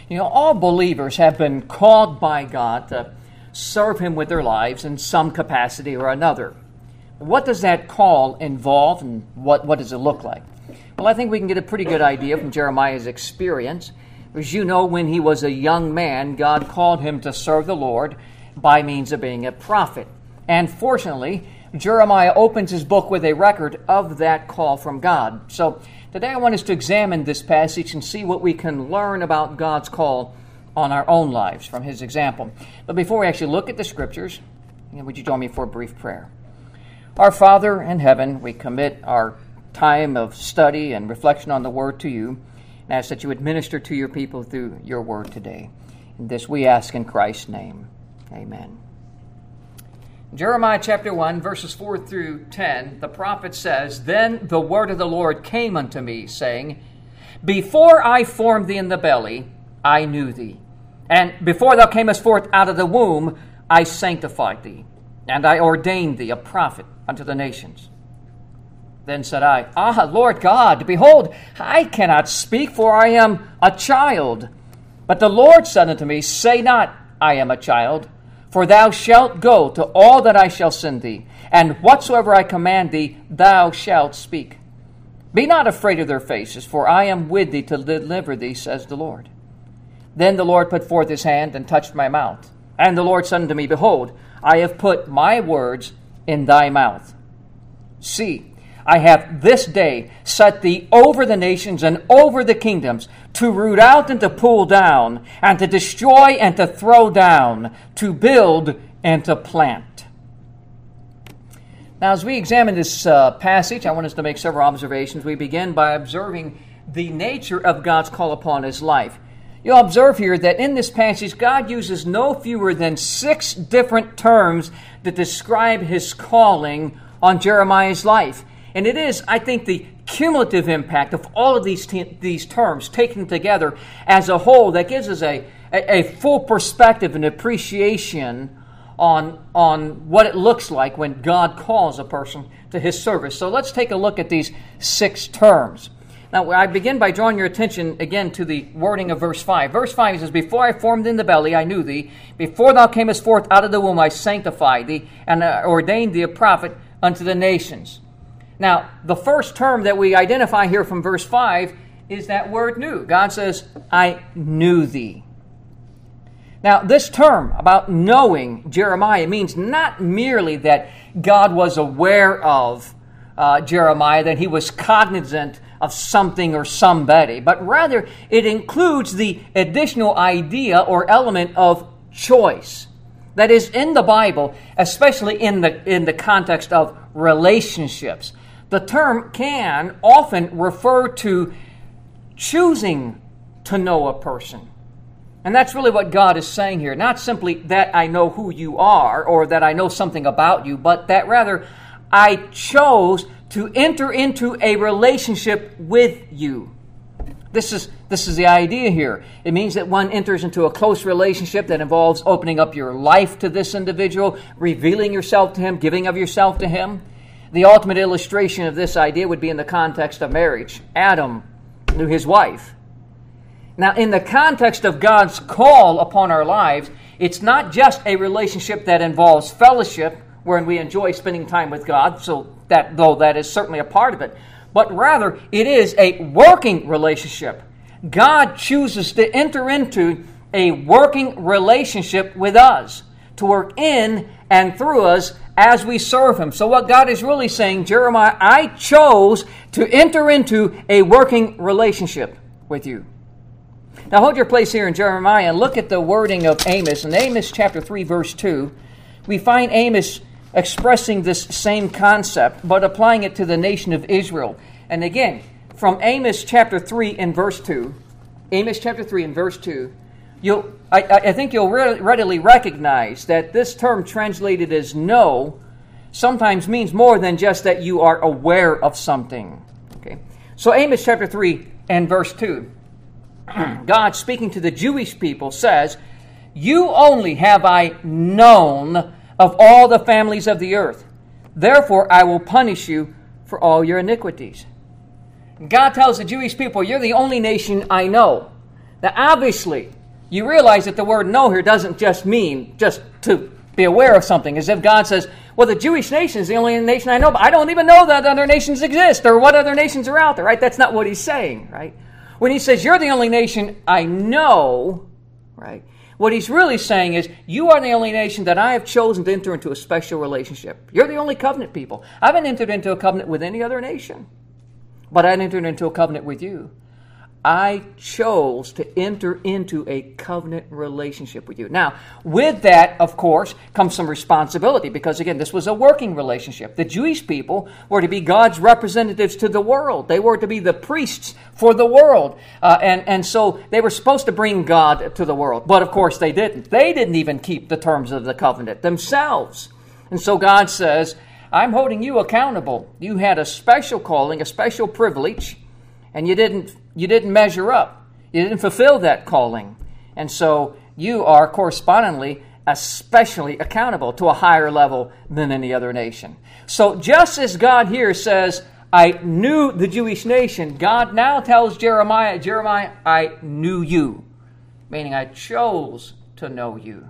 All believers have been called by God to serve Him with their lives in some capacity or another. What does that call involve, and what does it look like? Well, I think we can get a pretty good idea from Jeremiah's experience. As you know, when he was a young man, God called him to serve the Lord by means of being a prophet. And fortunately, Jeremiah opens his book with a record of that call from God. So today I want us to examine this passage and see what we can learn about God's call on our own lives from his example. But before we actually look at the Scriptures, would you join me for a brief prayer? Our Father in heaven, we commit our time of study and reflection on the Word to you, and ask that you would minister to your people through your Word today. And this we ask in Christ's name. Amen. Jeremiah chapter 1, verses 4 through 10, the prophet says, "Then the word of the Lord came unto me, saying, Before I formed thee in the belly, I knew thee. And before thou camest forth out of the womb, I sanctified thee. And I ordained thee a prophet unto the nations. Then said I, Ah, Lord God, behold, I cannot speak, for I am a child. But the Lord said unto me, Say not, I am a child, for thou shalt go to all that I shall send thee, and whatsoever I command thee, thou shalt speak. Be not afraid of their faces, for I am with thee to deliver thee, says the Lord. Then the Lord put forth his hand and touched my mouth. And the Lord said unto me, Behold, I have put my words in thy mouth. See, I have this day set thee over the nations and over the kingdoms, to root out and to pull down, and to destroy and to throw down, to build and to plant." Now, as we examine this passage, I want us to make several observations. We begin by observing the nature of God's call upon his life. You'll observe here that in this passage, God uses no fewer than 6 different terms that describe his calling on Jeremiah's life. And it is, I think, the cumulative impact of all of these terms taken together as a whole that gives us a full perspective and appreciation on what it looks like when God calls a person to his service. So let's take a look at these 6 terms. Now, I begin by drawing your attention again to the wording of verse 5. Verse 5 says, Before I formed in the belly, I knew thee. Before thou camest forth out of the womb, I sanctified thee, and ordained thee a prophet unto the nations. Now, the first term that we identify here from verse 5 is that word knew. God says, I knew thee. Now, this term about knowing Jeremiah means not merely that God was aware of Jeremiah, that he was cognizant of something or somebody, but rather it includes the additional idea or element of choice that is in the Bible, especially in the context of relationships. The term can often refer to choosing to know a person. And that's really what God is saying here. Not simply that I know who you are or that I know something about you, but that rather I chose to enter into a relationship with you. This is the idea here. It means that one enters into a close relationship that involves opening up your life to this individual, revealing yourself to him, giving of yourself to him. The ultimate illustration of this idea would be in the context of marriage. Adam knew his wife. Now, in the context of God's call upon our lives, it's not just a relationship that involves fellowship, wherein we enjoy spending time with God, though that is certainly a part of it, but rather it is a working relationship. God chooses to enter into a working relationship with us, to work in and through us as we serve him. So what God is really saying, Jeremiah, I chose to enter into a working relationship with you. Now hold your place here in Jeremiah and look at the wording of Amos. In Amos chapter 3, verse 2, we find Amos expressing this same concept, but applying it to the nation of Israel. And again, from Amos chapter 3 and verse 2, I think you'll readily recognize that this term translated as know sometimes means more than just that you are aware of something. Okay, so Amos chapter 3 and verse 2, God speaking to the Jewish people says, You only have I known of all the families of the earth. Therefore I will punish you for all your iniquities. God tells the Jewish people, you're the only nation I know. Now obviously, you realize that the word know here doesn't just mean just to be aware of something, as if God says, well, the Jewish nation is the only nation I know, but I don't even know that other nations exist or what other nations are out there, right? That's not what he's saying, right? When he says, you're the only nation I know, right? What he's really saying is, you are the only nation that I have chosen to enter into a special relationship. You're the only covenant people. I haven't entered into a covenant with any other nation, but I entered into a covenant with you. I chose to enter into a covenant relationship with you. Now, with that, of course, comes some responsibility because, again, this was a working relationship. The Jewish people were to be God's representatives to the world. They were to be the priests for the world. And so they were supposed to bring God to the world. But, of course, they didn't. They didn't even keep the terms of the covenant themselves. And so God says, I'm holding you accountable. You had a special calling, a special privilege, and you didn't measure up. You didn't fulfill that calling. And so you are correspondingly especially accountable to a higher level than any other nation. So just as God here says, I knew the Jewish nation, God now tells Jeremiah, I knew you, meaning I chose to know you.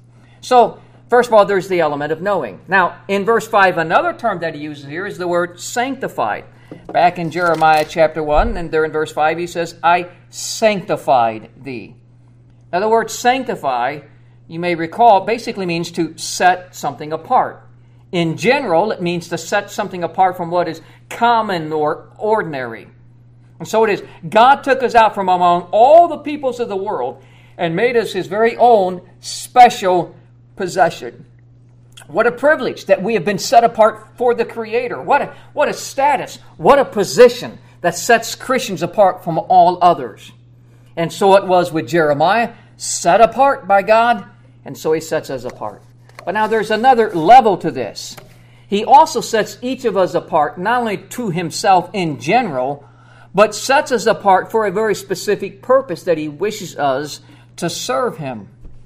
So, first of all, there's the element of knowing. Now, in verse 5, another term that he uses here is the word sanctified. Back in Jeremiah chapter 1, and there in verse 5, he says, I sanctified thee. Now, the word sanctify, you may recall, basically means to set something apart. In general, it means to set something apart from what is common or ordinary. And so it is. God took us out from among all the peoples of the world and made us his very own special possession. What a privilege that we have been set apart for the Creator. What a status, what a position that sets Christians apart from all others. And so it was with Jeremiah, set apart by God, and so he sets us apart. But now there's another level to this. He also sets each of us apart, not only to himself in general, but sets us apart for a very specific purpose that he wishes us to serve him.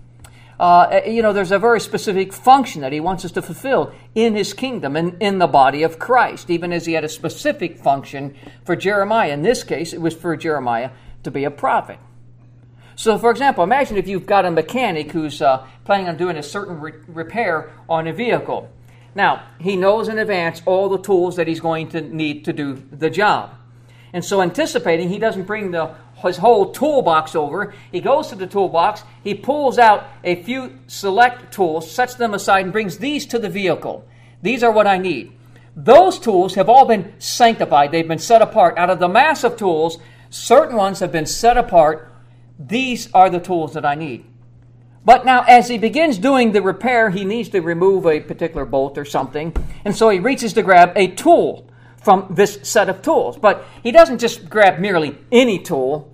There's a very specific function that he wants us to fulfill in his kingdom and in the body of Christ, even as he had a specific function for Jeremiah. In this case, it was for Jeremiah to be a prophet. So, for example, imagine if you've got a mechanic who's planning on doing a certain repair on a vehicle. Now, he knows in advance all the tools that he's going to need to do the job. And so anticipating, he doesn't bring his whole toolbox over. He goes to the toolbox, he pulls out a few select tools, sets them aside, and brings these to the vehicle. These are what I need. Those tools have all been sanctified. They've been set apart. Out of the mass of tools, certain ones have been set apart. These are the tools that I need. But now, as he begins doing the repair, he needs to remove a particular bolt or something. And so he reaches to grab a tool from this set of tools. But he doesn't just grab merely any tool,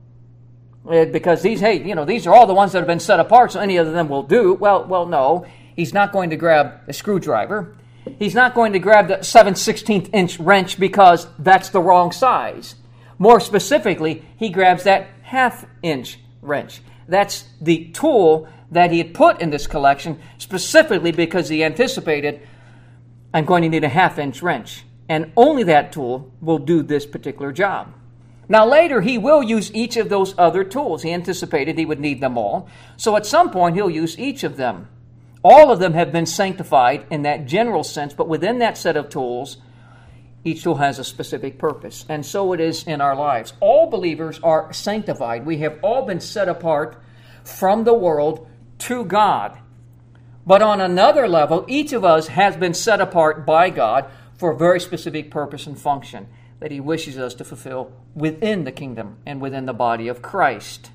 because these are all the ones that have been set apart, so any of them will do. Well, no. He's not going to grab a screwdriver. He's not going to grab the 7/16 inch wrench because that's the wrong size. More specifically, he grabs that 1/2 inch wrench. That's the tool that he had put in this collection specifically because he anticipated, I'm going to need a 1/2 inch wrench. And only that tool will do this particular job. Now later, he will use each of those other tools. He anticipated he would need them all. So at some point, he'll use each of them. All of them have been sanctified in that general sense, but within that set of tools, each tool has a specific purpose. And so it is in our lives. All believers are sanctified. We have all been set apart from the world to God. But on another level, each of us has been set apart by God for a very specific purpose and function that he wishes us to fulfill within the kingdom and within the body of Christ.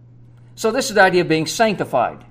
So this is the idea of being sanctified.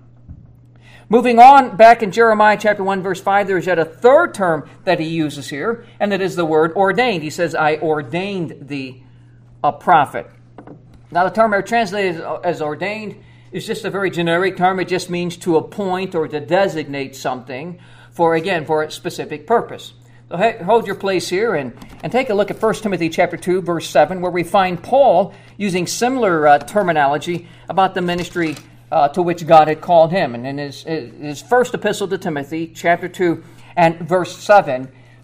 Moving on, back in Jeremiah chapter 1, verse 5, there's yet a third term that he uses here, and that is the word ordained. He says, I ordained thee a prophet. Now the term translated as ordained is just a very generic term. It just means to appoint or to designate something for a specific purpose. So hold your place here and take a look at 1 Timothy chapter 2, verse 7, where we find Paul using similar terminology about the ministry to which God had called him. And in his first epistle to Timothy, chapter 2 and verse 7,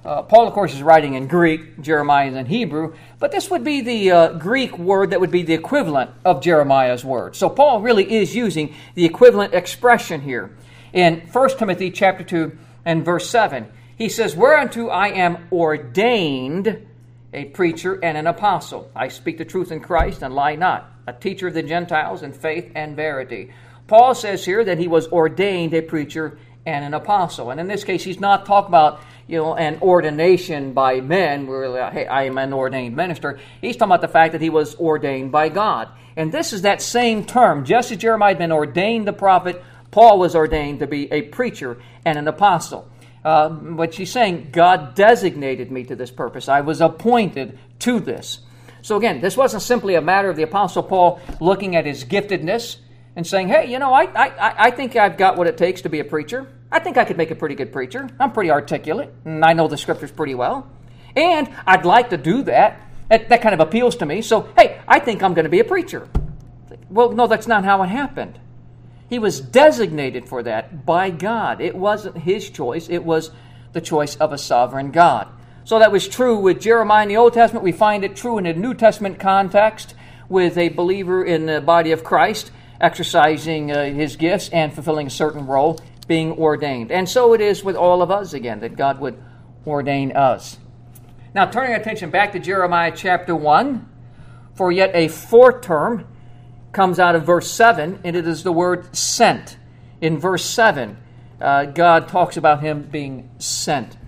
Paul, of course, is writing in Greek. Jeremiah is in Hebrew. But this would be the Greek word that would be the equivalent of Jeremiah's word. So Paul really is using the equivalent expression here. In 1 Timothy chapter 2 and verse 7, he says, "Whereunto I am ordained a preacher and an apostle. I speak the truth in Christ and lie not, a teacher of the Gentiles in faith and verity." Paul says here that he was ordained a preacher and an apostle. And in this case, he's not talking about an ordination by men, where, hey, I am an ordained minister. He's talking about the fact that he was ordained by God. And this is that same term. Just as Jeremiah had been ordained the prophet, Paul was ordained to be a preacher and an apostle. But she's saying, God designated me to this purpose. I was appointed to this. So again, this wasn't simply a matter of the Apostle Paul looking at his giftedness and saying, hey, I think I've got what it takes to be a preacher. I think I could make a pretty good preacher. I'm pretty articulate, and I know the Scriptures pretty well. And I'd like to do that. That kind of appeals to me. So, hey, I think I'm going to be a preacher. Well, no, that's not how it happened. He was designated for that by God. It wasn't his choice. It was the choice of a sovereign God. So that was true with Jeremiah in the Old Testament. We find it true in the New Testament context with a believer in the body of Christ exercising his gifts and fulfilling a certain role, being ordained. And so it is with all of us again, that God would ordain us. Now, turning our attention back to Jeremiah chapter 1, for yet a fourth term comes out of verse 7, and it is the word sent. In verse 7, God talks about him being sent.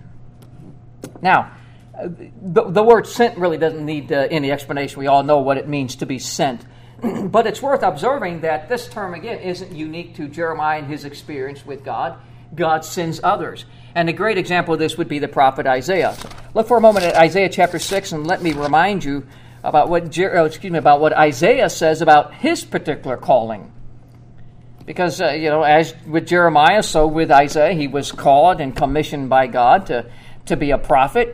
Now, the word sent really doesn't need any explanation. We all know what it means to be sent. But it's worth observing that this term, again, isn't unique to Jeremiah and his experience with God. God sends others. And a great example of this would be the prophet Isaiah. Look for a moment at Isaiah chapter 6, and let me remind you about what Isaiah says about his particular calling. Because, as with Jeremiah, so with Isaiah, he was called and commissioned by God to be a prophet.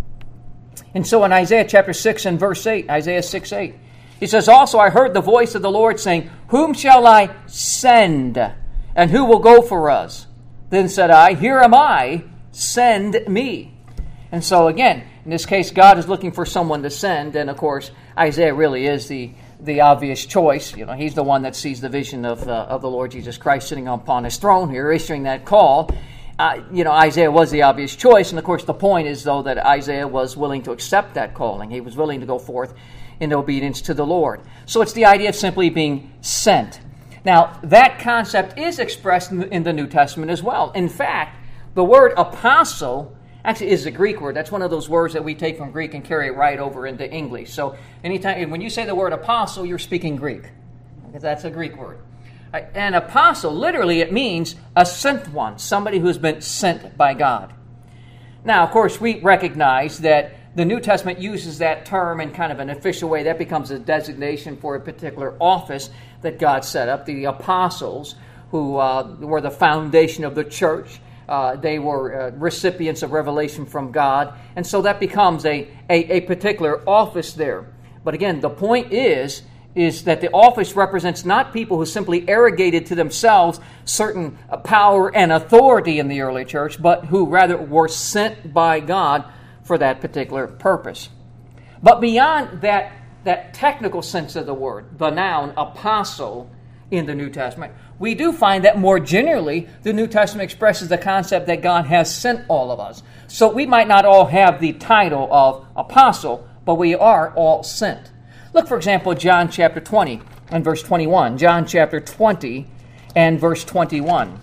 And so in Isaiah chapter 6 and verse 8, Isaiah 6:8, he says, "Also I heard the voice of the Lord saying, Whom shall I send? And who will go for us? Then said I, Here am I, send me." And so again, in this case, God is looking for someone to send. And of course, Isaiah really is the obvious choice. He's the one that sees the vision of the Lord Jesus Christ sitting upon his throne here, issuing that call. Isaiah was the obvious choice. And of course, the point is, though, that Isaiah was willing to accept that calling. He was willing to go forth in obedience to the Lord. So it's the idea of simply being sent. Now, that concept is expressed in the New Testament as well. In fact, the word apostle actually is a Greek word. That's one of those words that we take from Greek and carry it right over into English. So anytime when you say the word apostle, you're speaking Greek, because that's a Greek word. An apostle, literally, it means a sent one, somebody who's been sent by God. Now, of course, we recognize that the New Testament uses that term in kind of an official way. That becomes a designation for a particular office that God set up. The apostles, who were the foundation of the church, they were recipients of revelation from God. And so that becomes a particular office there. But again, the point is that the office represents not people who simply arrogated to themselves certain power and authority in the early church, but who rather were sent by God for that particular purpose. But beyond that technical sense of the word, the noun apostle in the New Testament, we do find that more generally the New Testament expresses the concept that God has sent all of us. So we might not all have the title of apostle, but we are all sent. Look, for example, John chapter 20 and verse 21. John chapter 20 and verse 21.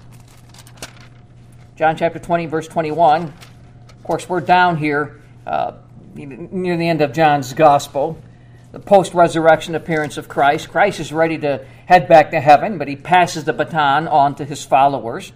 John chapter 20, verse 21. Of course, we're down here near the end of John's gospel, the post-resurrection appearance of Christ. Christ is ready to head back to heaven, but he passes the baton on to his followers.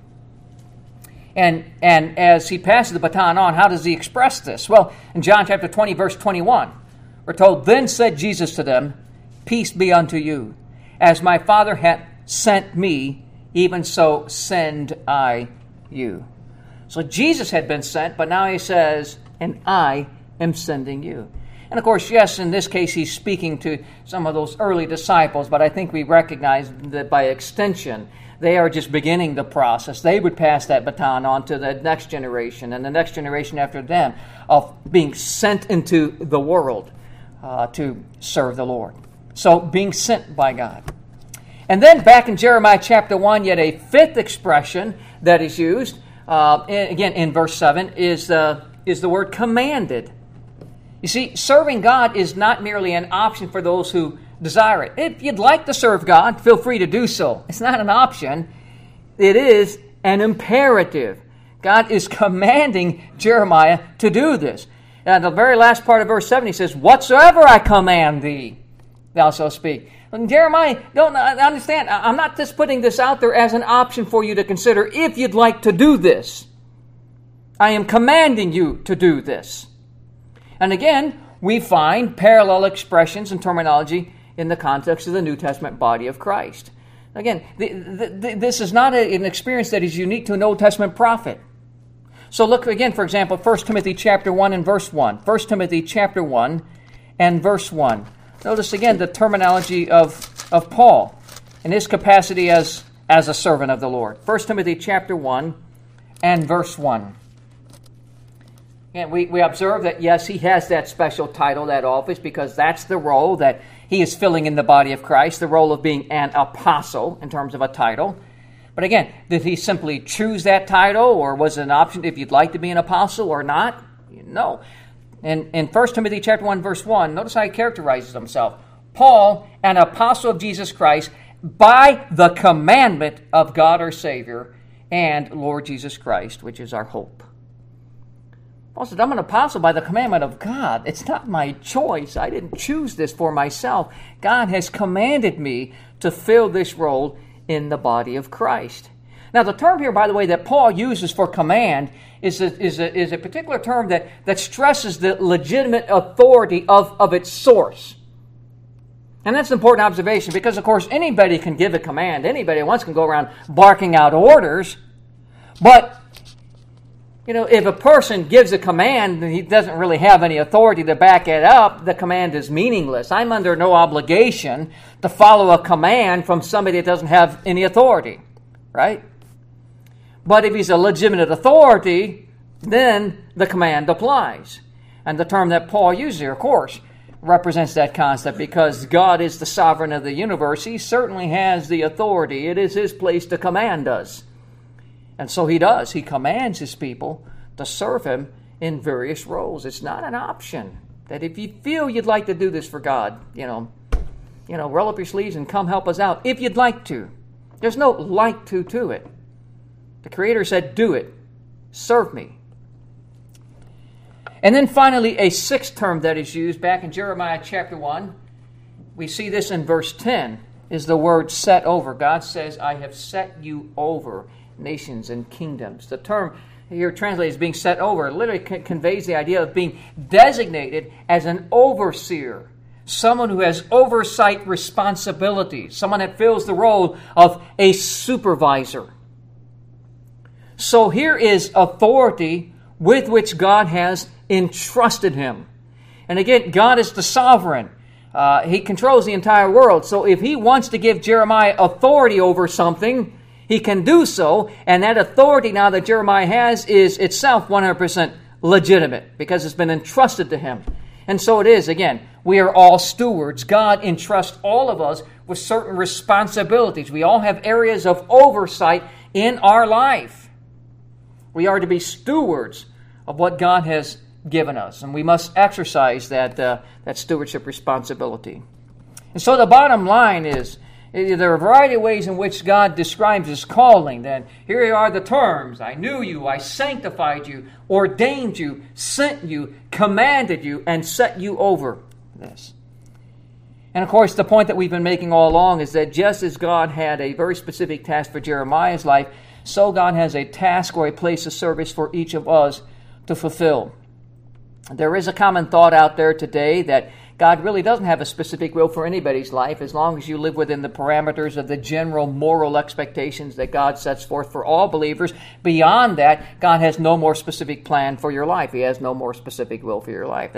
And as he passes the baton on, how does he express this? Well, in John chapter 20, verse 21, we're told, "Then said Jesus to them, Peace be unto you. As my Father hath sent me, even so send I you." So Jesus had been sent, but now he says, "And I am sending you." And of course, yes, in this case, he's speaking to some of those early disciples, but I think we recognize that by extension, they are just beginning the process. They would pass that baton on to the next generation and the next generation after them of being sent into the world to serve the Lord. So, being sent by God. And then back in Jeremiah chapter 1, yet a fifth expression that is used, again in verse 7, is the word commanded. You see, serving God is not merely an option for those who desire it. If you'd like to serve God, feel free to do so. It's not an option. It is an imperative. God is commanding Jeremiah to do this. And the very last part of verse 7, he says, "Whatsoever I command thee, thou shalt speak." And Jeremiah, don't understand, I'm not just putting this out there as an option for you to consider if you'd like to do this. I am commanding you to do this. And again, we find parallel expressions and terminology in the context of the New Testament body of Christ. Again, this is not an experience that is unique to an Old Testament prophet. So look again, for example, 1 Timothy chapter 1 and verse 1. 1 Timothy chapter 1 and verse 1. Notice again the terminology of Paul in his capacity as a servant of the Lord. 1 Timothy chapter 1 and verse 1. And we observe that, yes, he has that special title, that office, because that's the role that he is filling in the body of Christ, the role of being an apostle in terms of a title. But again, did he simply choose that title, or was it an option if you'd like to be an apostle or not? No. In 1 Timothy chapter 1, verse 1, notice how he characterizes himself. Paul, an apostle of Jesus Christ, by the commandment of God our Savior and Lord Jesus Christ, which is our hope. Paul said, I'm an apostle by the commandment of God. It's not my choice. I didn't choose this for myself. God has commanded me to fill this role in the body of Christ. Now, the term here, by the way, that Paul uses for command is a particular term that stresses the legitimate authority of its source. And that's an important observation because, of course, anybody can give a command. Anybody once can go around barking out orders. But if a person gives a command and he doesn't really have any authority to back it up, the command is meaningless. I'm under no obligation to follow a command from somebody that doesn't have any authority, right? But if he's a legitimate authority, then the command applies. And the term that Paul uses here, of course, represents that concept because God is the sovereign of the universe. He certainly has the authority. It is his place to command us. And so he does. He commands his people to serve him in various roles. It's not an option. That if you feel you'd like to do this for God, roll up your sleeves and come help us out. If you'd like to. There's no like to it. The Creator said, do it. Serve me. And then finally, a sixth term that is used back in Jeremiah chapter 1. We see this in verse 10, is the word set over. God says, I have set you over nations and kingdoms. The term here translated as being set over literally conveys the idea of being designated as an overseer, someone who has oversight responsibilities, someone that fills the role of a supervisor. So here is authority with which God has entrusted him. And again, God is the sovereign. He controls the entire world. So if he wants to give Jeremiah authority over something, he can do so, and that authority now that Jeremiah has is itself 100% legitimate because it's been entrusted to him. And so it is, again, we are all stewards. God entrusts all of us with certain responsibilities. We all have areas of oversight in our life. We are to be stewards of what God has given us, and we must exercise that stewardship responsibility. And so the bottom line is, there are a variety of ways in which God describes his calling. Then here are the terms. I knew you, I sanctified you, ordained you, sent you, commanded you, and set you over this. And of course, the point that we've been making all along is that just as God had a very specific task for Jeremiah's life, so God has a task or a place of service for each of us to fulfill. There is a common thought out there today that God really doesn't have a specific will for anybody's life as long as you live within the parameters of the general moral expectations that God sets forth for all believers. Beyond that, God has no more specific plan for your life. He has no more specific will for your life.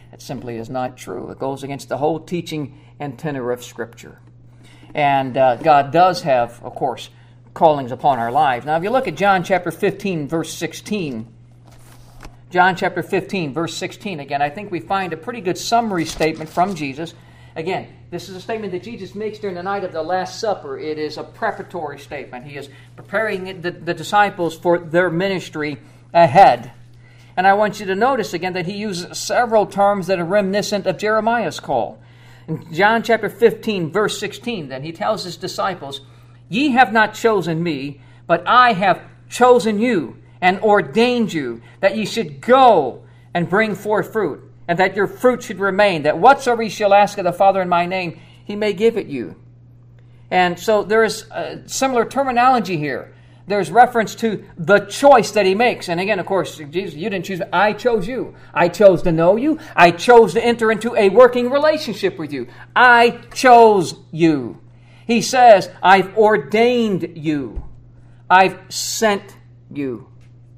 That simply is not true. It goes against the whole teaching and tenor of Scripture. And God does have, of course, callings upon our lives. Now, if you look at John chapter 15, verse 16, John chapter 15, verse 16, again, I think we find a pretty good summary statement from Jesus. Again, this is a statement that Jesus makes during the night of the Last Supper. It is a preparatory statement. He is preparing the disciples for their ministry ahead. And I want you to notice again that he uses several terms that are reminiscent of Jeremiah's call. In John chapter 15, verse 16, then he tells his disciples, "Ye have not chosen me, but I have chosen you and ordained you, that ye should go and bring forth fruit, and that your fruit should remain, that whatsoever ye shall ask of the Father in my name, he may give it you." And so there is a similar terminology here. There's reference to the choice that he makes. And again, of course, Jesus, you didn't choose, I chose you. I chose to know you. I chose to enter into a working relationship with you. I chose you. He says, I've ordained you. I've sent you.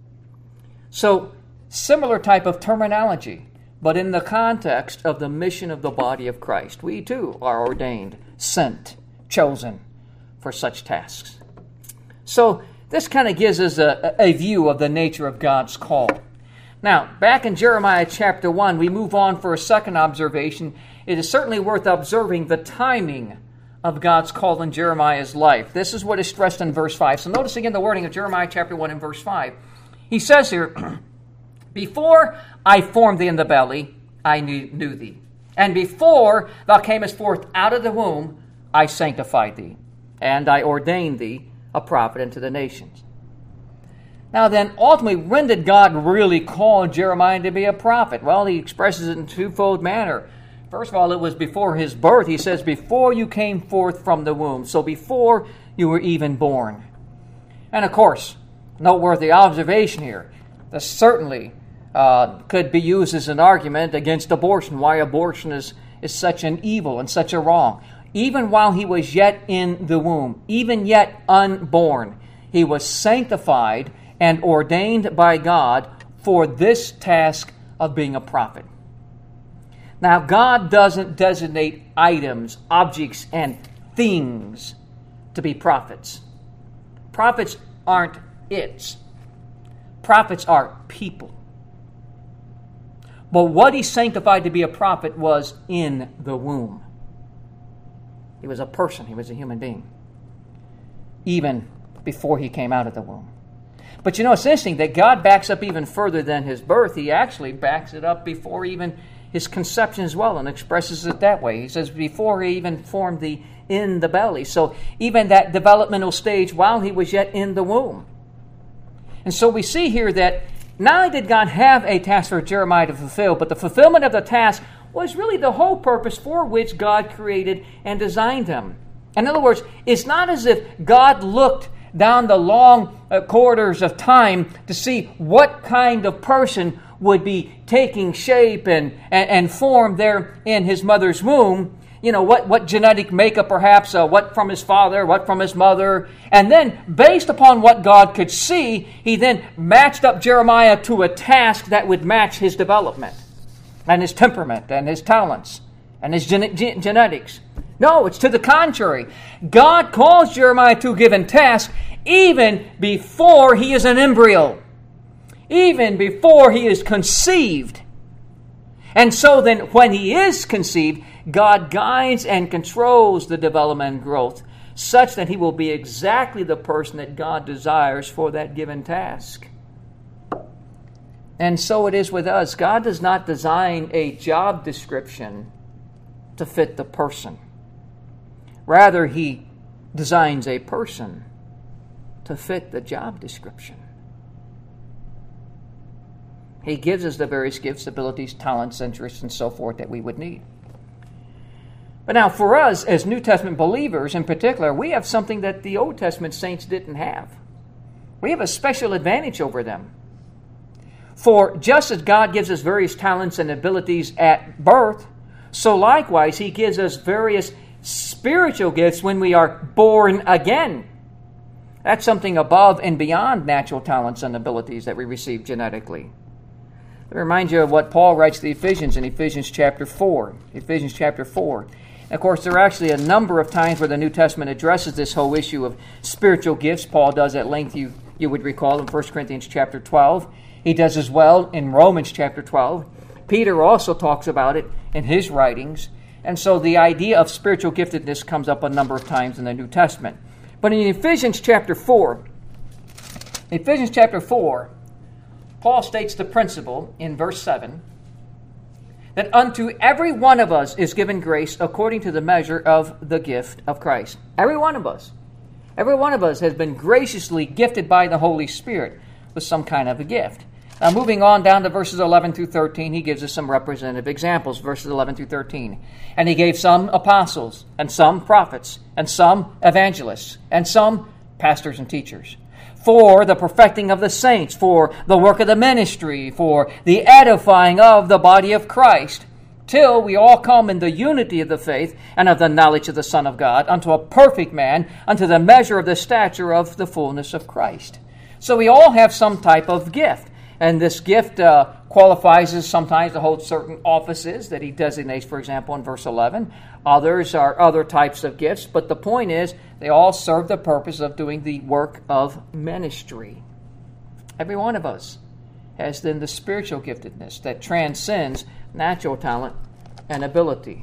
So, similar type of terminology, but in the context of the mission of the body of Christ. We too are ordained, sent, chosen for such tasks. So, this kind of gives us a view of the nature of God's call. Now, back in Jeremiah chapter 1, we move on for a second observation. It is certainly worth observing the timing of God's call in Jeremiah's life. This is what is stressed in verse 5. So notice again the wording of Jeremiah chapter 1 and verse 5. He says here, "Before I formed thee in the belly, I knew thee. And before thou camest forth out of the womb, I sanctified thee. And I ordained thee a prophet unto the nations." Now then, ultimately, when did God really call Jeremiah to be a prophet? Well, he expresses it in a twofold manner. First of all, it was before his birth. He says, before you came forth from the womb. So before you were even born. And of course, noteworthy observation here. This certainly could be used as an argument against abortion. Why abortion is such an evil and such a wrong. Even while he was yet in the womb, even yet unborn, he was sanctified and ordained by God for this task of being a prophet. Now, God doesn't designate items, objects, and things to be prophets. Prophets aren't its. Prophets are people. But what he sanctified to be a prophet was in the womb. He was a person. He was a human being. Even before he came out of the womb. But you know, it's interesting that God backs up even further than his birth. He actually backs it up before even his conception as well and expresses it that way. He says, before he even formed thee in the belly. So even that developmental stage while he was yet in the womb. And so we see here that not only did God have a task for Jeremiah to fulfill, but the fulfillment of the task was really the whole purpose for which God created and designed him. In other words, it's not as if God looked down the long corridors of time to see what kind of person would be taking shape and form there in his mother's womb. You know, what genetic makeup perhaps, what from his father, what from his mother. And then, based upon what God could see, he then matched up Jeremiah to a task that would match his development and his temperament and his talents and his genetics. No, it's to the contrary. God calls Jeremiah to a given task even before he is an embryo, even before he is conceived. And so then, when he is conceived, God guides and controls the development and growth such that he will be exactly the person that God desires for that given task. And so it is with us. God does not design a job description to fit the person. Rather, he designs a person to fit the job description. He gives us the various gifts, abilities, talents, interests, and so forth that we would need. But now for us, as New Testament believers in particular, we have something that the Old Testament saints didn't have. We have a special advantage over them. For just as God gives us various talents and abilities at birth, so likewise he gives us various spiritual gifts when we are born again. That's something above and beyond natural talents and abilities that we receive genetically. Let me remind you of what Paul writes to the Ephesians in Ephesians chapter 4. Ephesians chapter 4. And of course, there are actually a number of times where the New Testament addresses this whole issue of spiritual gifts. Paul does at length, you would recall, in 1 Corinthians chapter 12. He does as well in Romans chapter 12. Peter also talks about it in his writings. And so the idea of spiritual giftedness comes up a number of times in the New Testament. But in Ephesians chapter 4, Paul states the principle in verse 7 that unto every one of us is given grace according to the measure of the gift of Christ. Every one of us has been graciously gifted by the Holy Spirit with some kind of a gift. Now, moving on down to verses 11 through 13, he gives us some representative examples, verses 11 through 13. And he gave some apostles, and some prophets, and some evangelists, and some pastors and teachers, for the perfecting of the saints, for the work of the ministry, for the edifying of the body of Christ, till we all come in the unity of the faith and of the knowledge of the Son of God, unto a perfect man, unto the measure of the stature of the fullness of Christ. So we all have some type of gift. And this gift qualifies us sometimes to hold certain offices that he designates, for example, in verse 11. Others are other types of gifts, but the point is they all serve the purpose of doing the work of ministry. Every one of us has then the spiritual giftedness that transcends natural talent and ability.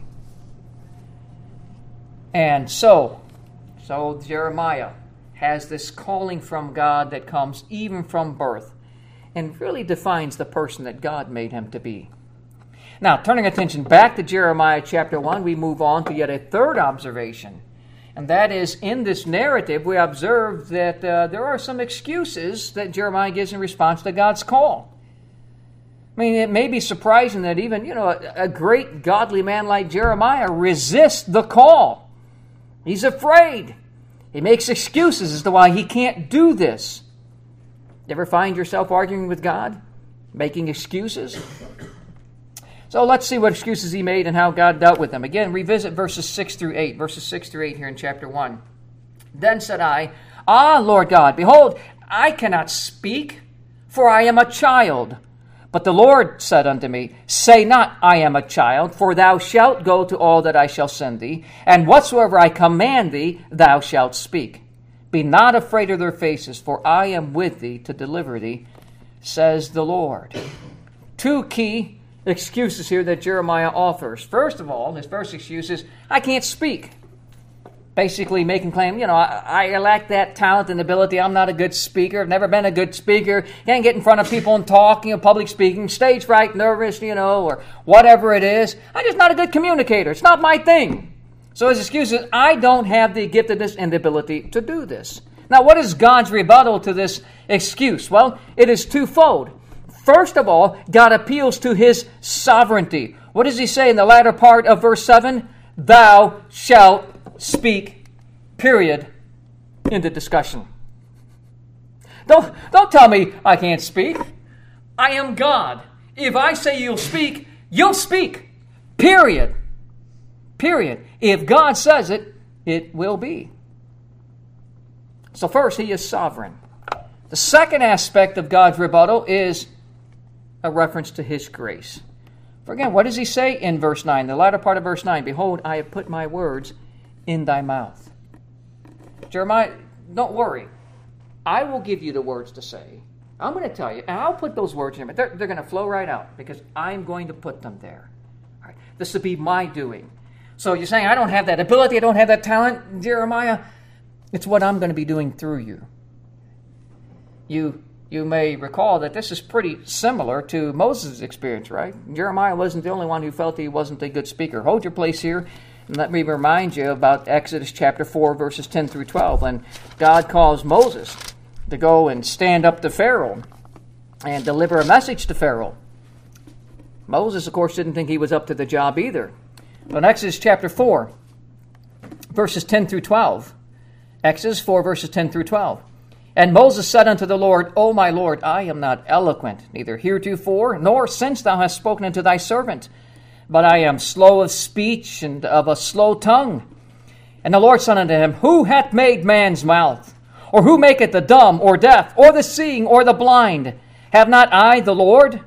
And so Jeremiah has this calling from God that comes even from birth, and really defines the person that God made him to be. Now, turning attention back to Jeremiah chapter 1, we move on to yet a third observation. And that is, in this narrative, we observe that there are some excuses that Jeremiah gives in response to God's call. I mean, it may be surprising that even, a great godly man like Jeremiah resists the call. He's afraid. He makes excuses as to why he can't do this. You ever find yourself arguing with God? Making excuses? So let's see what excuses he made and how God dealt with them. Again, revisit verses 6 through 8. Verses 6 through 8 here in chapter 1. Then said I, Ah, Lord God, behold, I cannot speak, for I am a child. But the Lord said unto me, Say not, I am a child, for thou shalt go to all that I shall send thee, and whatsoever I command thee, thou shalt speak. Be not afraid of their faces, for I am with thee to deliver thee, says the Lord. Two key excuses here that Jeremiah offers. First of all, his first excuse is, I can't speak. Basically making claim, I lack that talent and ability. I'm not a good speaker. I've never been a good speaker. Can't get in front of people and talk, public speaking, stage fright, nervous, or whatever it is. I'm just not a good communicator. It's not my thing. So his excuse is, I don't have the giftedness and the ability to do this. Now, what is God's rebuttal to this excuse? Well, it is twofold. First of all, God appeals to his sovereignty. What does he say in the latter part of verse 7? Thou shalt speak, period, in the discussion. Don't tell me I can't speak. I am God. If I say you'll speak, period. Period. If God says it, it will be. So first, he is sovereign. The second aspect of God's rebuttal is a reference to his grace. For again, what does he say in verse 9? The latter part of verse 9, Behold, I have put my words in thy mouth. Jeremiah, don't worry. I will give you the words to say. I'm going to tell you, and I'll put those words in. They're going to flow right out because I'm going to put them there. All right. This will be my doing. So you're saying, I don't have that ability, I don't have that talent, Jeremiah. It's what I'm going to be doing through you. You may recall that this is pretty similar to Moses' experience, right? Jeremiah wasn't the only one who felt he wasn't a good speaker. Hold your place here, and let me remind you about Exodus chapter 4, verses 10 through 12. When God calls Moses to go and stand up to Pharaoh and deliver a message to Pharaoh. Moses, of course, didn't think he was up to the job either. But in Exodus chapter 4, verses 10 through 12. Exodus 4, verses 10 through 12. And Moses said unto the Lord, O my Lord, I am not eloquent, neither heretofore, nor since thou hast spoken unto thy servant. But I am slow of speech and of a slow tongue. And the Lord said unto him, Who hath made man's mouth? Or who maketh the dumb, or deaf, or the seeing, or the blind? Have not I the Lord?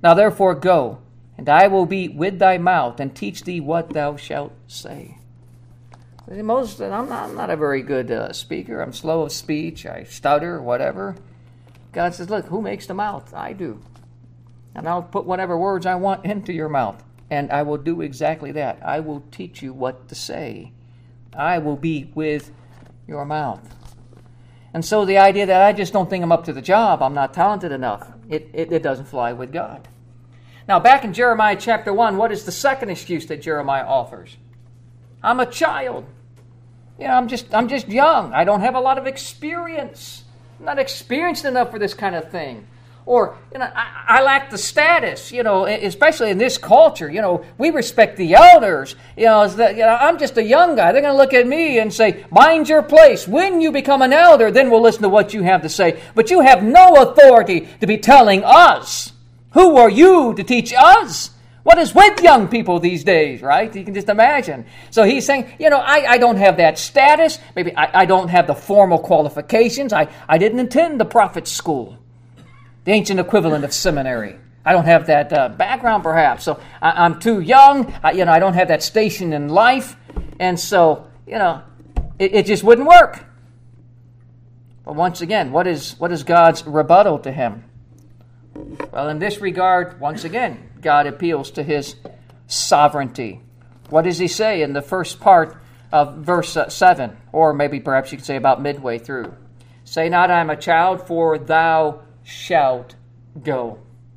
Now therefore go, and I will be with thy mouth, and teach thee what thou shalt say. I'm not a very good speaker. I'm slow of speech. I stutter, whatever. God says, look, who makes the mouth? I do. And I'll put whatever words I want into your mouth. And I will do exactly that. I will teach you what to say. I will be with your mouth. And so the idea that I just don't think I'm up to the job, I'm not talented enough, it doesn't fly with God. Now back in Jeremiah chapter 1, what is the second excuse that Jeremiah offers? I'm a child. I'm just young. I don't have a lot of experience. I'm not experienced enough for this kind of thing. Or, I lack the status, especially in this culture. We respect the elders. I'm just a young guy. They're going to look at me and say, mind your place. When you become an elder, then we'll listen to what you have to say. But you have no authority to be telling us. Who are you to teach us? What is with young people these days, right? You can just imagine. So he's saying, I don't have that status. Maybe I don't have the formal qualifications. I didn't attend the prophet's school, the ancient equivalent of seminary. I don't have that background, perhaps. So I'm too young. I don't have that station in life. And so, it just wouldn't work. But once again, what is God's rebuttal to him? Well, in this regard, once again, God appeals to his sovereignty. What does he say in the first part of verse 7? Or maybe perhaps you could say about midway through. Say not, I am a child, for thou shalt go.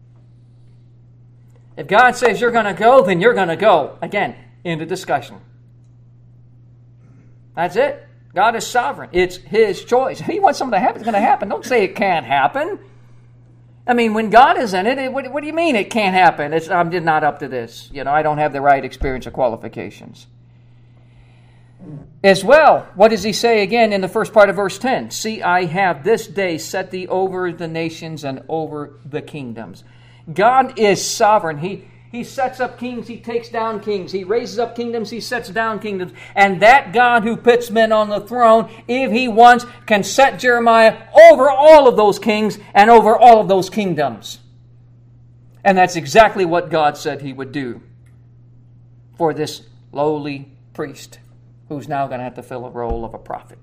If God says you're going to go, then you're going to go. Again, end of discussion. That's it. God is sovereign. It's his choice. If he wants something to happen, it's going to happen. Don't say it can't happen. When God is in it, what do you mean it can't happen? I'm just not up to this. I don't have the right experience or qualifications. As well, what does he say again in the first part of verse 10? See, I have this day set thee over the nations and over the kingdoms. God is sovereign. He sets up kings, he takes down kings. He raises up kingdoms, he sets down kingdoms. And that God who puts men on the throne, if he wants, can set Jeremiah over all of those kings and over all of those kingdoms. And that's exactly what God said he would do for this lowly priest who's now going to have to fill a role of a prophet.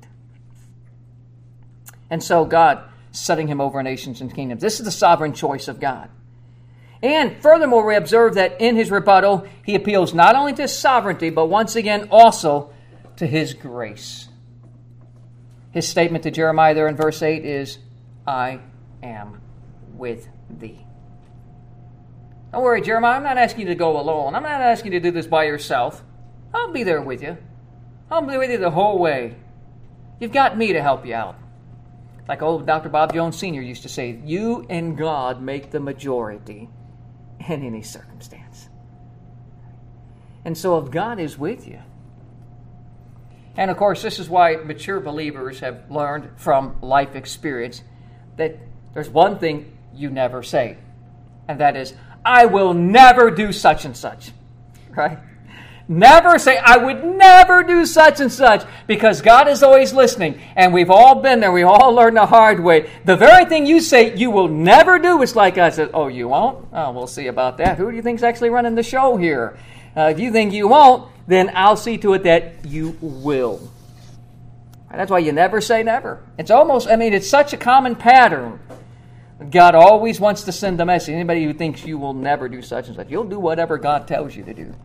And so God setting him over nations and kingdoms. This is the sovereign choice of God. And furthermore, we observe that in his rebuttal, he appeals not only to his sovereignty, but once again also to his grace. His statement to Jeremiah there in verse 8 is, I am with thee. Don't worry, Jeremiah, I'm not asking you to go alone. I'm not asking you to do this by yourself. I'll be there with you. I'll be with you the whole way. You've got me to help you out. Like old Dr. Bob Jones Sr. used to say, you and God make the majority in any circumstance. And so if God is with you, and of course this is why mature believers have learned from life experience that there's one thing you never say, and that is, I will never do such and such. Right? Never say, I would never do such and such, because God is always listening. And we've all been there. We all learned the hard way. The very thing you say you will never do, it's like I said, oh, you won't? Oh, we'll see about that. Who do you think's actually running the show here? If you think you won't, then I'll see to it that you will. And that's why you never say never. It's almost, it's such a common pattern. God always wants to send a message. Anybody who thinks you will never do such and such, you'll do whatever God tells you to do.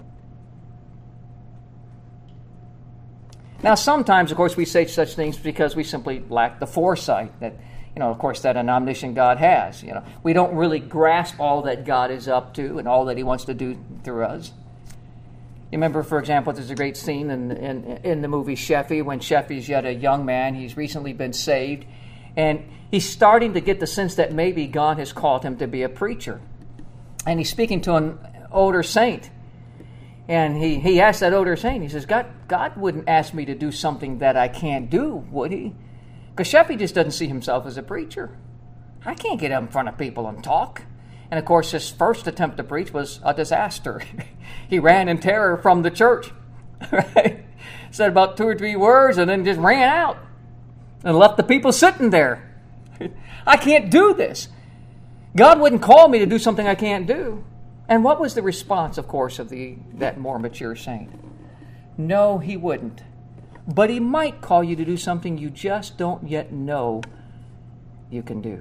Now, sometimes, of course, we say such things because we simply lack the foresight that, of course, that an omniscient God has. We don't really grasp all that God is up to and all that he wants to do through us. You remember, for example, there's a great scene in the movie Sheffy when Sheffy's yet a young man. He's recently been saved, and he's starting to get the sense that maybe God has called him to be a preacher. And he's speaking to an older saint. And he asked that older saint, he says, God wouldn't ask me to do something that I can't do, would he? Because Sheffy just doesn't see himself as a preacher. I can't get up in front of people and talk. And of course, his first attempt to preach was a disaster. He ran in terror from the church. Right? Said about 2 or 3 words and then just ran out and left the people sitting there. I can't do this. God wouldn't call me to do something I can't do. And what was the response, of course, of that more mature saint? No, he wouldn't. But he might call you to do something you just don't yet know you can do.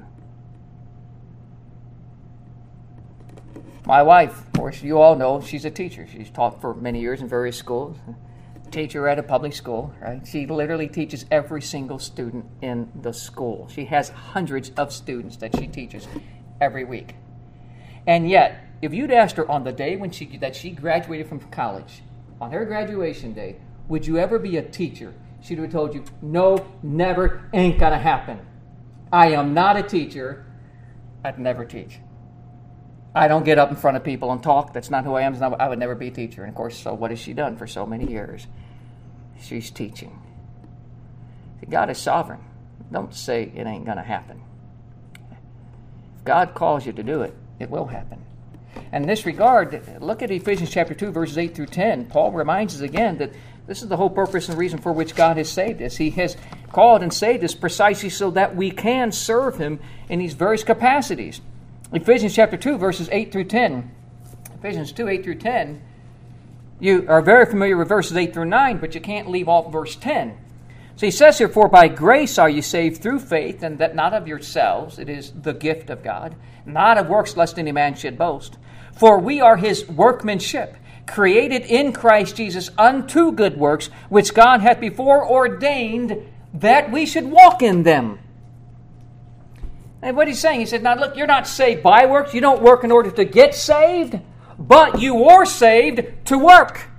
My wife, of course, you all know, she's a teacher. She's taught for many years in various schools. Teacher at a public school, right? She literally teaches every single student in the school. She has hundreds of students that she teaches every week. And yet, if you'd asked her on the day when that she graduated from college, on her graduation day, would you ever be a teacher? She would have told you, no, never, ain't gonna happen. I am not a teacher. I'd never teach. I don't get up in front of people and talk. That's not who I am. I would never be a teacher. And of course, so what has she done for so many years? She's teaching. God is sovereign. Don't say it ain't gonna happen. If God calls you to do it, it will happen. And in this regard, look at Ephesians chapter 2, verses 8 through 10. Paul reminds us again that this is the whole purpose and reason for which God has saved us. He has called and saved us precisely so that we can serve Him in these various capacities. Ephesians chapter 2, verses 8 through 10. Ephesians 2, 8 through 10. You are very familiar with verses 8 through 9, but you can't leave off verse 10. So he says here, for by grace are you saved through faith, and that not of yourselves, it is the gift of God, not of works lest any man should boast. For we are His workmanship, created in Christ Jesus unto good works, which God hath before ordained that we should walk in them. And what he's saying, he said, now look, you're not saved by works. You don't work in order to get saved, but you are saved to work.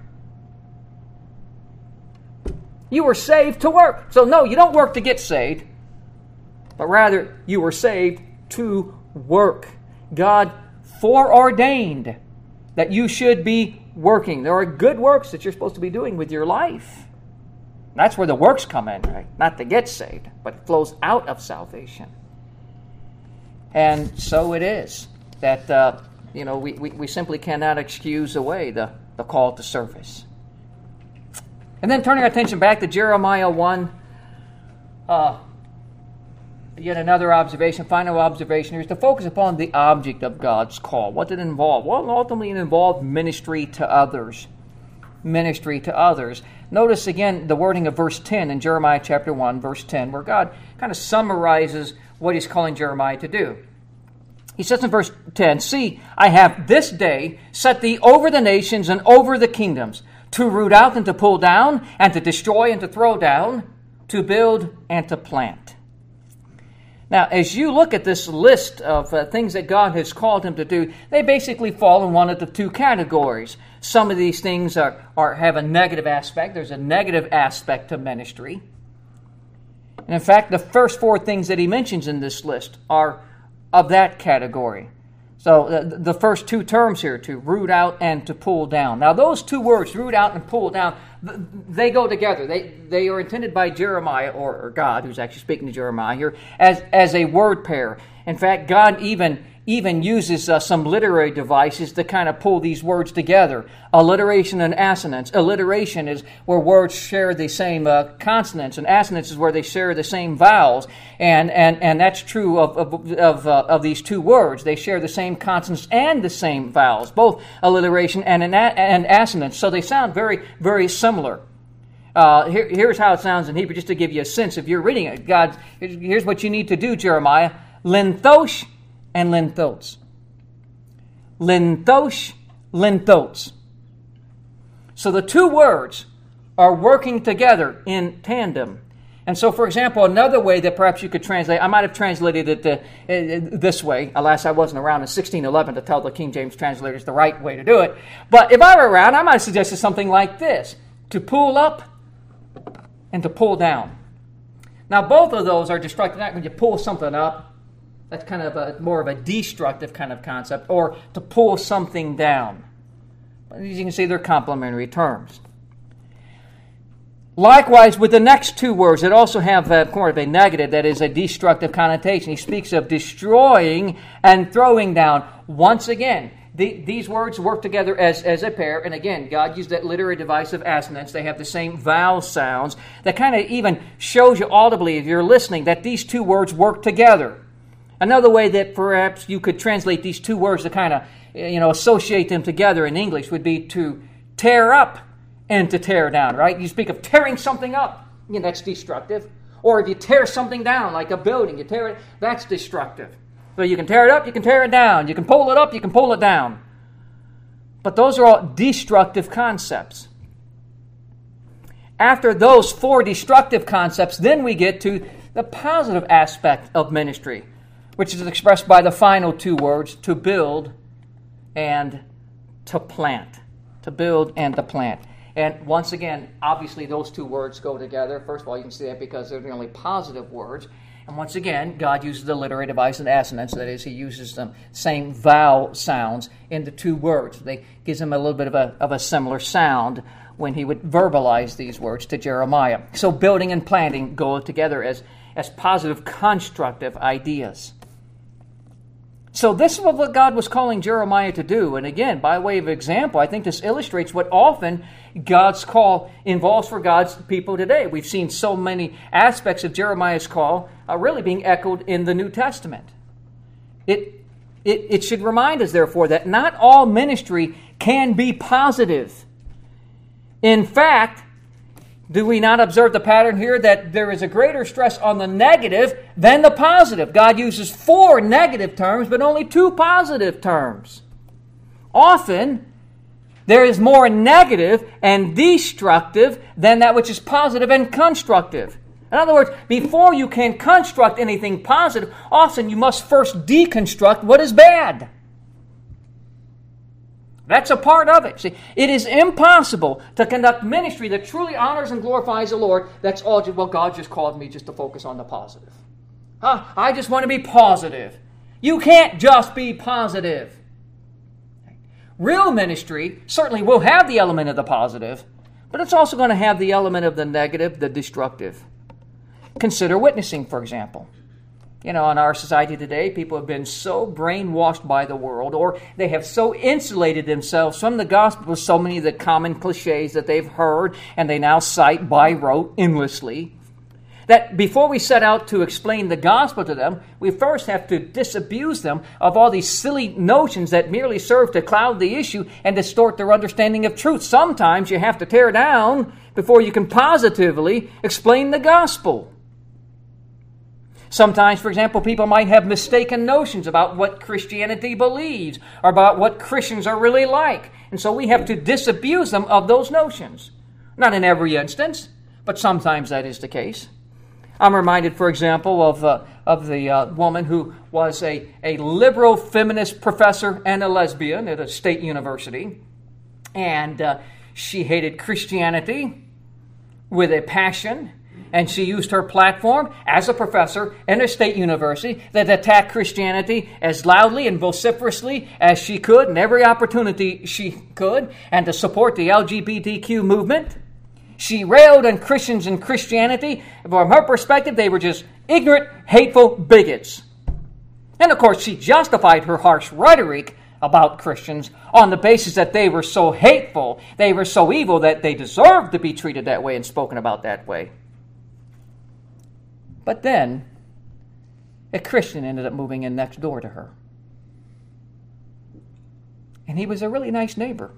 You were saved to work. So no, you don't work to get saved, but rather you were saved to work. God foreordained that you should be working. There are good works that you're supposed to be doing with your life. That's where the works come in, right? Not to get saved, but it flows out of salvation. And so it is that we simply cannot excuse away the call to service. And then turning our attention back to Jeremiah 1, yet another observation, final observation here is to focus upon the object of God's call. What did it involve? Well, ultimately it involved ministry to others. Ministry to others. Notice again the wording of verse 10 in Jeremiah chapter 1, verse 10, where God kind of summarizes what He's calling Jeremiah to do. He says in verse 10, see, I have this day set thee over the nations and over the kingdoms, to root out and to pull down, and to destroy and to throw down, to build and to plant. Now, as you look at this list of things that God has called him to do, they basically fall in one of the two categories. Some of these things have a negative aspect. There's a negative aspect to ministry. And in fact, the first four things that he mentions in this list are of that category. So the first two terms here, to root out and to pull down. Now those two words, root out and pull down, they go together. They are intended by Jeremiah, or God, who's actually speaking to Jeremiah here, as a word pair. In fact, God even uses some literary devices to kind of pull these words together. Alliteration and assonance. Alliteration is where words share the same consonants, and assonance is where they share the same vowels. And that's true of these two words. They share the same consonants and the same vowels, both alliteration and assonance. So they sound very, very similar. Here's how it sounds in Hebrew, just to give you a sense. If you're reading it, here's what you need to do, Jeremiah. Linthos and linthos. Linthos, linthos. So the two words are working together in tandem. And so, for example, another way that perhaps you could translate, I might have translated it this way. Alas, I wasn't around in 1611 to tell the King James translators the right way to do it. But if I were around, I might have suggested something like this: to pull up and to pull down. Now, both of those are destructive. When you pull something up, that's kind of more of a destructive kind of concept, or to pull something down. As you can see, they're complementary terms. Likewise, with the next two words that also have more of a negative, that is a destructive connotation. He speaks of destroying and throwing down. Once again, these words work together as a pair. And again, God used that literary device of assonance. They have the same vowel sounds. That kind of even shows you audibly, if you're listening, that these two words work together. Another way that perhaps you could translate these two words to kind of, associate them together in English would be to tear up and to tear down, right? You speak of tearing something up, that's destructive. Or if you tear something down, like a building, you tear it, that's destructive. So you can tear it up, you can tear it down. You can pull it up, you can pull it down. But those are all destructive concepts. After those four destructive concepts, then we get to the positive aspect of ministry, which is expressed by the final two words, to build and to plant. To build and to plant. And once again, obviously those two words go together. First of all, you can see that because they're the only positive words. And once again, God uses the alliterative assonance. That is, He uses the same vowel sounds in the two words. They gives Him a little bit of a similar sound when He would verbalize these words to Jeremiah. So building and planting go together as positive, constructive ideas. So this is what God was calling Jeremiah to do. And again, by way of example, I think this illustrates what often God's call involves for God's people today. We've seen so many aspects of Jeremiah's call really being echoed in the New Testament. It should remind us, therefore, that not all ministry can be positive. In fact, do we not observe the pattern here that there is a greater stress on the negative than the positive? God uses 4 negative terms, but only 2 positive terms. Often, there is more negative and destructive than that which is positive and constructive. In other words, before you can construct anything positive, often you must first deconstruct what is bad. That's a part of it. See, it is impossible to conduct ministry that truly honors and glorifies the Lord. That's all. God just called me just to focus on the positive. I just want to be positive. You can't just be positive. Real ministry certainly will have the element of the positive, but it's also going to have the element of the negative, the destructive. Consider witnessing, for example. In our society today, people have been so brainwashed by the world, or they have so insulated themselves from the gospel with so many of the common cliches that they've heard, and they now cite by rote endlessly, that before we set out to explain the gospel to them, we first have to disabuse them of all these silly notions that merely serve to cloud the issue and distort their understanding of truth. Sometimes you have to tear down before you can positively explain the gospel. Sometimes, for example, people might have mistaken notions about what Christianity believes or about what Christians are really like. And so we have to disabuse them of those notions. Not in every instance, but sometimes that is the case. I'm reminded, for example, of the woman who was a liberal feminist professor and a lesbian at a state university. And she hated Christianity with a passion. And she used her platform as a professor in a state university that attacked Christianity as loudly and vociferously as she could in every opportunity she could, and to support the LGBTQ movement. She railed on Christians and Christianity. From her perspective, they were just ignorant, hateful bigots. And of course, she justified her harsh rhetoric about Christians on the basis that they were so hateful, they were so evil that they deserved to be treated that way and spoken about that way. But then, a Christian ended up moving in next door to her. And he was a really nice neighbor.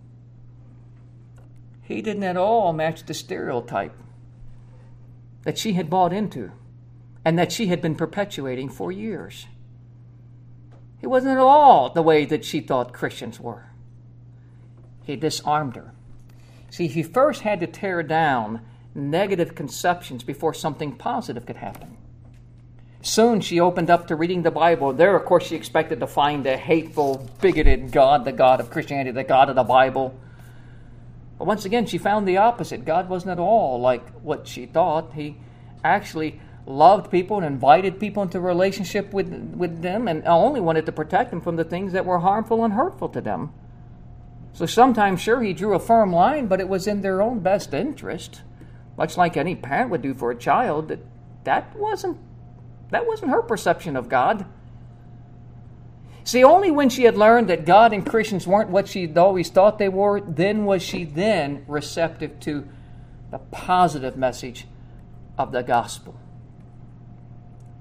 He didn't at all match the stereotype that she had bought into and that she had been perpetuating for years. He wasn't at all the way that she thought Christians were. He disarmed her. See, he first had to tear down negative conceptions before something positive could happen. Soon she opened up to reading the Bible. There, of course, she expected to find a hateful, bigoted God, the God of Christianity, the God of the Bible. But once again, she found the opposite. God wasn't at all like what she thought. He actually loved people and invited people into a relationship with them, and only wanted to protect them from the things that were harmful and hurtful to them. So sometimes, sure, he drew a firm line, but it was in their own best interest. Much like any parent would do for a child, that wasn't her perception of God. See, only when she had learned that God and Christians weren't what she'd always thought they were, then was she then receptive to the positive message of the gospel.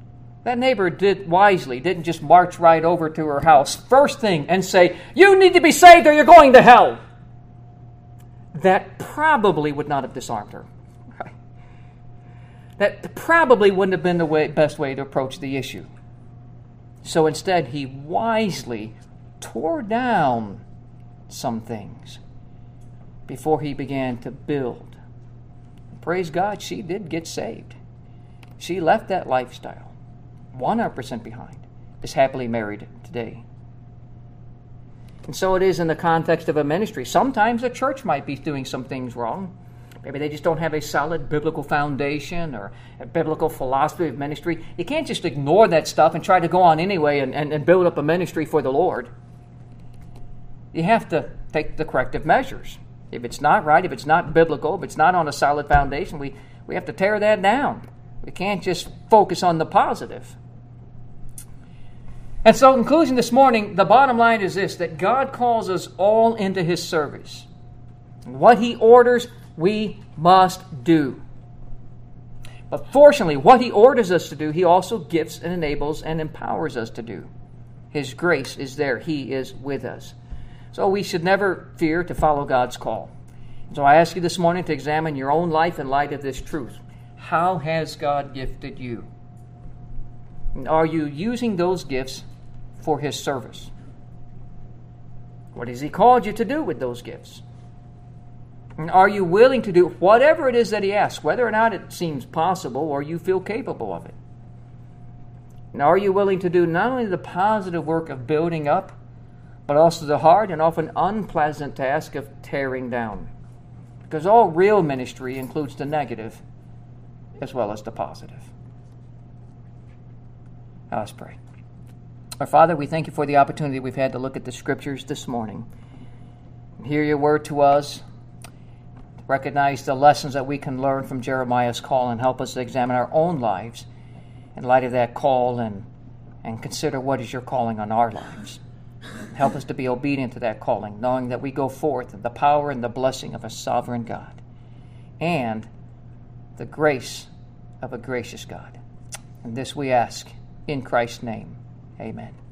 That neighbor did wisely, didn't just march right over to her house first thing and say, "You need to be saved or you're going to hell." That probably would not have disarmed her. Right? That probably wouldn't have been the best way to approach the issue. So instead, he wisely tore down some things before he began to build. Praise God, she did get saved. She left that lifestyle 100% behind, is happily married today. And so it is in the context of a ministry. Sometimes a church might be doing some things wrong. Maybe they just don't have a solid biblical foundation or a biblical philosophy of ministry. You can't just ignore that stuff and try to go on anyway and build up a ministry for the Lord. You have to take the corrective measures. If it's not right, if it's not biblical, if it's not on a solid foundation, we have to tear that down. We can't just focus on the positive. And so in conclusion this morning, the bottom line is this, that God calls us all into His service. What He orders, we must do. But fortunately, what He orders us to do, He also gifts and enables and empowers us to do. His grace is there. He is with us. So we should never fear to follow God's call. So I ask you this morning to examine your own life in light of this truth. How has God gifted you? And are you using those gifts for His service? What has He called you to do with those gifts? And are you willing to do whatever it is that He asks, whether or not it seems possible or you feel capable of it? And are you willing to do not only the positive work of building up, but also the hard and often unpleasant task of tearing down? Because all real ministry includes the negative as well as the positive. Now let's pray. Our Father, we thank You for the opportunity we've had to look at the Scriptures this morning. Hear Your word to us. Recognize the lessons that we can learn from Jeremiah's call and help us to examine our own lives in light of that call and consider what is Your calling on our lives. Help us to be obedient to that calling, knowing that we go forth in the power and the blessing of a sovereign God and the grace of a gracious God. And this we ask in Christ's name. Amen.